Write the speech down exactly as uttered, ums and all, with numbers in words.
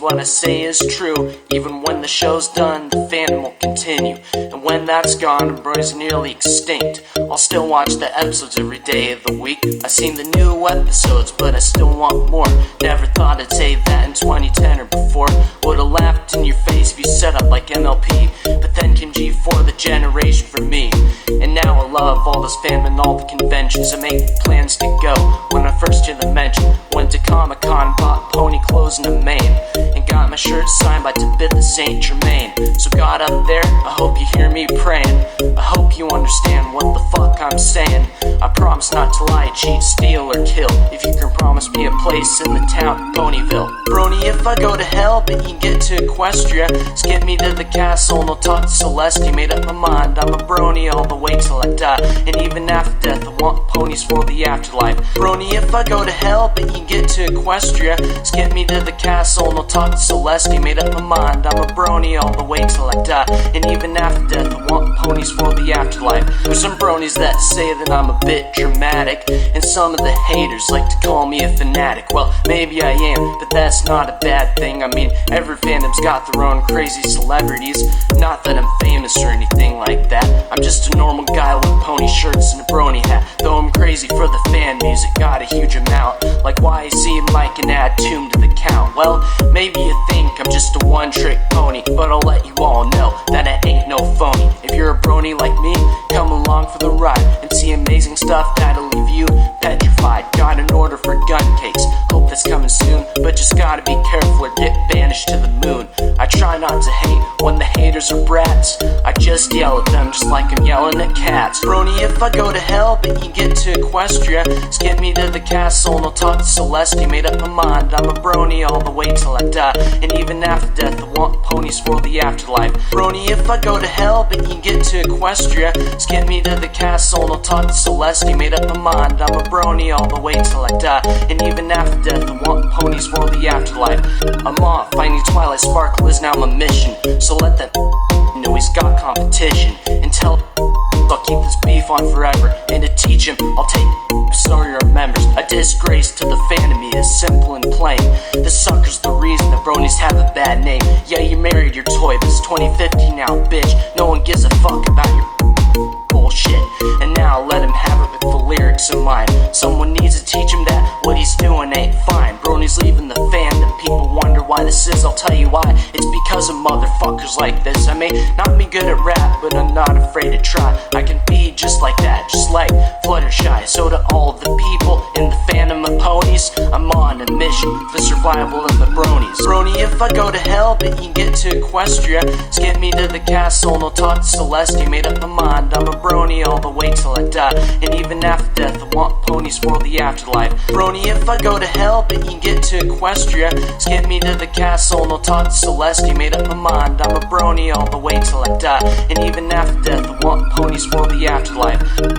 what I say is true. Even when the show's done, the fandom will continue. And when that's gone, Brony's nearly extinct. I'll still watch the episodes every day of the week. I've seen the new episodes, but I still want more. Never thought I'd say that in twenty ten or before. Would've laughed in your face if you set up like M L P. But then came G four, the generation for me. And now I love all this fandom and all the conventions. I make plans to go when I first hear the mention. Went to Comic Con, bought pony clothes in the Maine, and got my shirt signed by Tabitha Saint Germain. So God up there, I hope you hear me praying. I hope you understand what the fuck I'm saying. I promise not to lie, cheat, steal, or kill. If you can promise me a place in the town of Ponyville. Brony, if I go to hell, but you can get to Equestria, skip me to the castle and I'll talk to Celestia. Made up my mind, I'm a brony all the way till I die. And even after death, I want ponies for the afterlife. Brony, if I go to hell, but you can get to Equestria, skip me to the castle and I'll talk to Celestia. Made up my mind, I'm a brony all the way till I die. And even after death, I want ponies for the afterlife. There's some bronies that say that I'm a bit dramatic, and some of the haters like to call me a fanatic. Well, maybe I am, but that's not a bad thing. I mean, every fandom's got their own crazy celebrities. Not that I'm famous or anything like that. I'm just a normal guy with pony shirts and a brony hat. Though I'm crazy for the fan music, got a huge amount. Like Y C, Mike, and add Tomb to the count. Well, maybe you think I'm just a one-trick pony, but I'll let you all know that I ain't no phony. If you're a brony like me, come along for the ride and see amazing stuff that'll leave you petrified. Got an order for gun cakes, hope that's coming soon, but just gotta be careful or get banished to the moon. I try not to hate when the haters are brats. I just yell at them just like I'm yelling at cats. Brony, if I go to hell, but you get to Equestria, skip me to the castle and I'll talk to Celestia. Made up my mind, I'm a brony all the way till I die. And even after death, I want ponies for the afterlife. Brony, if I go to hell, but you get to Equestria, skip me to the castle and I'll talk to Celestia. Made up my mind, I'm a brony all the way till I die. And even after death, I want ponies for the afterlife. I'm off, finding Twilight Sparkle is now my mission. So let them know he's got competition. And tell I'll keep this beef on forever. And to teach him, I'll take so he remembers. A disgrace to the fandom is simple and plain. The sucker's the reason the bronies have a bad name. Yeah, you married your toy, but it's twenty fifteen now, bitch. No one gives a fuck about your bullshit. And now let him have it with the lyrics in mind. Someone needs to teach him that what he's doing ain't fine. Brony's leaving the fandom, people wonder why this is. I'll tell you why, it's because of motherfuckers like this. I may not be good at rap, but I'm not afraid to try. I can be just like that, just like Fluttershy. So to all the people in the fandom of ponies, I'm on a mission for survival of the bronies. Brony, if I go to hell, but you get to Equestria, skip me to the castle and I'll talk to Celestia. Made up my mind, I'm a brony all the way till I die. And even after death, I want ponies for the afterlife. Brony, if I go to hell, but you get to Equestria, skip me to the castle and I'll talk to Celestia. Made up my mind, I'm a brony all the way till I die. And even after death, I want ponies for the afterlife.